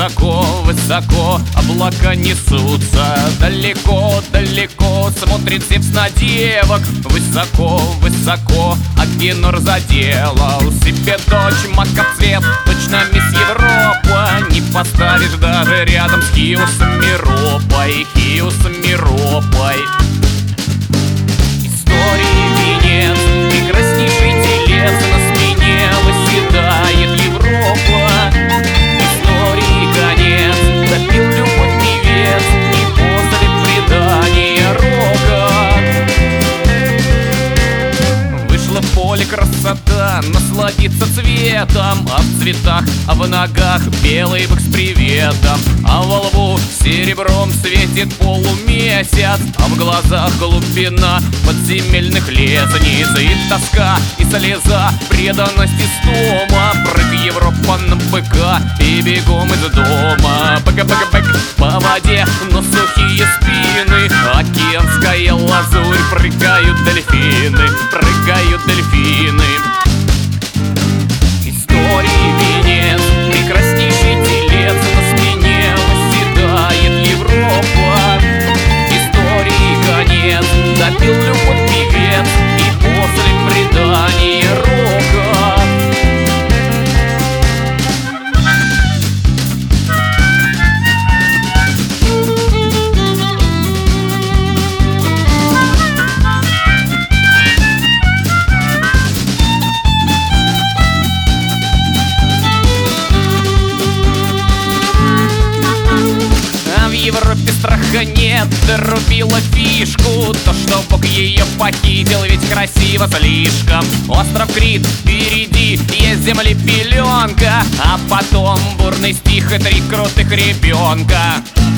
Высоко-высоко облака несутся, далеко-далеко смотрит Зевс на девок. Высоко-высоко Агенор заделал себе дочь макоцвет, точно мисс Европа. Не поставишь даже рядом с Хиусом Миропой, Хиусом Миропой. Истории венец, прекраснейший телец, на смене восседает Европа. Истории конец, допил любовь певец, и после предания рока. Вышла в поле красота, насладиться цветом, а в цветах, а в ногах белый бык с приветом, а во лбу серебром светит полумесяц, а в глазах глубина подземельных лестниц. И тоска, и слеза, преданность и стома. Прыг Европа на быка и бегом из дома. Бэк-бэк-бэк по воде, но сухие спины, океанская лазурь, прыгают дельфины, прыгают дельфины. Истории венец, прекраснейший телец, на спине восседает Европа. Истории конец, допил любовь певец, и после предания рока. В Европе страха нет, дорубила фишку, то, что Бог ее похитил, ведь красиво слишком. Остров Крит, впереди есть земли пеленка, а потом бурный стих и 3 крутых ребенка.